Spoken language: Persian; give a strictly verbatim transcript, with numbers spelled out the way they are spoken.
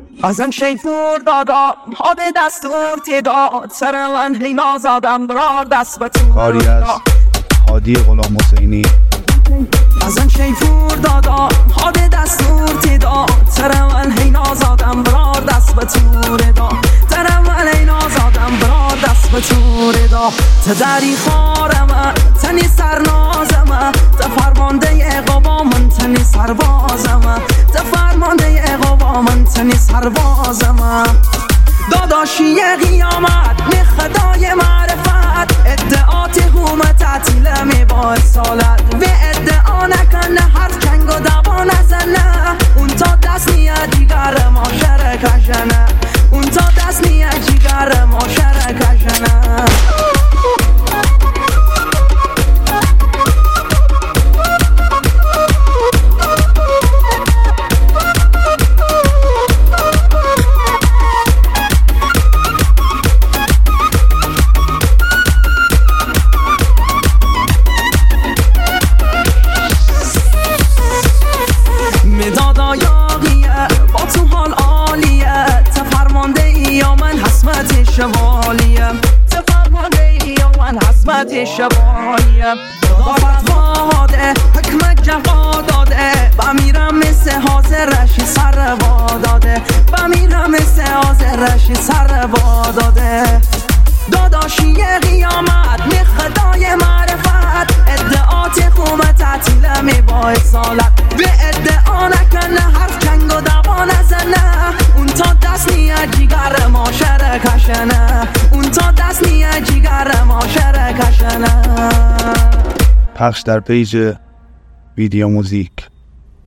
ازم شیفور دادا ها به دستور تداد سر من هی نازادم برار دست به تو کاری از هادی غلام حسینی. ازم شیفور دادا ها به دستور تداد سر من هی نازادم برار دست به تو ردا سر من هی نازادم برار دست به تو ردا تدری خارم تنی سرنازم تفرمانده قبا من تنی سربازم تفرمانده قبا من تنی سربازم داداشی قیامت نخدای معرفت ادعات همه تعطیل می با اصالت به ادعا نکنه حرف کنگ و دوا نزنه اون تا دست نیه جیگر ما شرکشنه اون تا دست نیه جیگر ما شرکشنه شوالیم تفرمانده ای یا من حسمت شوالیم خدا فتوا داده حکمت جوا داده بمیرم مثل حاضرشی سر وا داده بمیرم مثل حاضرشی سر وا داده داداشی قیامت می خدای معرفت ادعات خومه تعطیل می با اصالت به ادعا نکنه حرف کنگ و دوا نزنه اون تا دست نیه جیگر ما شرکشنه اون تا دست نیه جیگر ما شرکشنه. پخش در پیج ویدیو موزیک.